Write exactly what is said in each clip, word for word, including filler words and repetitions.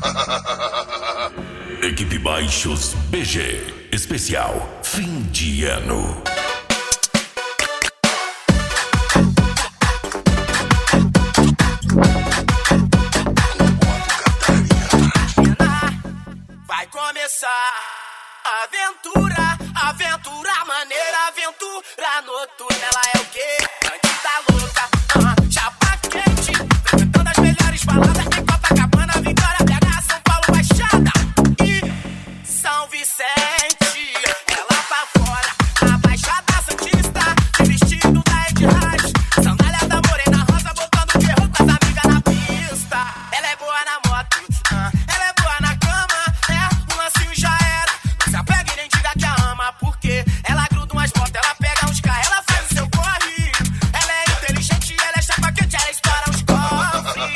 Equipe Baixos B G, especial fim de ano. Vai começar a aventura, aventura maneira, aventura noturna. Ela é o quê? Bandida louca, uh, chapa quente, frequentando as melhores baladas em Copacabana, Vitória, B H, São Paulo, Baixada e São Vicente. Ela pra fora, na Baixada Santista, de vestido da Ed Raj, sandália da Morena Rosa, botando ferro com as amigas na pista. Ela é boa na moto, uh, ela é boa na cama, é, um lancinho já era. Não se apega e nem diga que a ama, porque ela gruda umas motos, ela pega uns carros, ela faz o seu corre. Ela é inteligente, ela é chapa quente, ela estoura os cofres.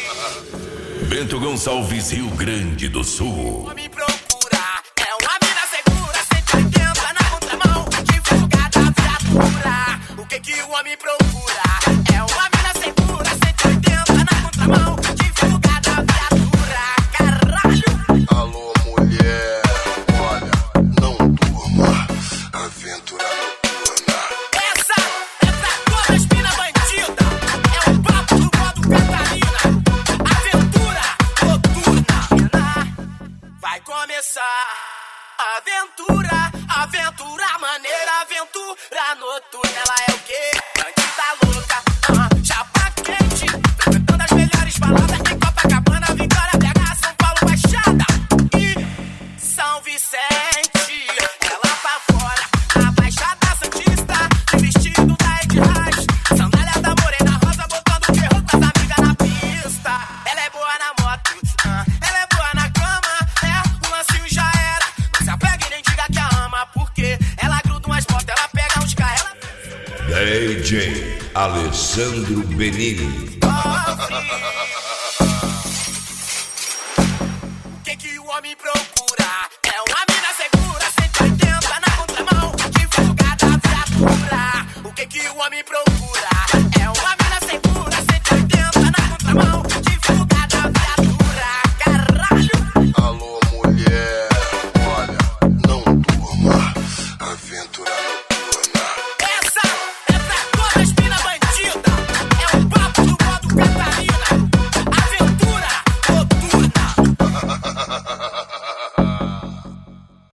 Bento Gonçalves, Rio Grande do Sul. Me procura, é uma mina segura, cento e oitenta na contramão, divulgada a viatura. O que que o homem procura? É uma mina segura, cento e oitenta na contramão, divulgada a viatura. Caralho! Alô, mulher, olha, não durma, aventura noturna. Essa é pra todas as mina bandida, é o papo do modo Catarina. Aventura noturna. Vai começar a aventura, aventura maneira, aventura noturna. Ela é o quê? Bandida louca, uh, chapa quente, frequentando as melhores baladas em Copacabana, Vitória, B H, São Paulo, Baixada e São Vicente. Ela pra fora, na Baixada Santista, de vestido da Ed Raj, sandália da Morena Rosa, botando ferro com as amigas na pista. Ela é boa na moto, uh, ela é boa na cama, é, um lancinho já era. Não se apega e nem diga que a ama, porque ela gruda umas motos, ela pega uns carros, ela D J Alessandro Benini. O que que o homem procura? É uma mina segura, cento e oitenta na contramão, divulgada a viatura. O que que o homem procura? É uma mina segura, cento e oitenta na contramão,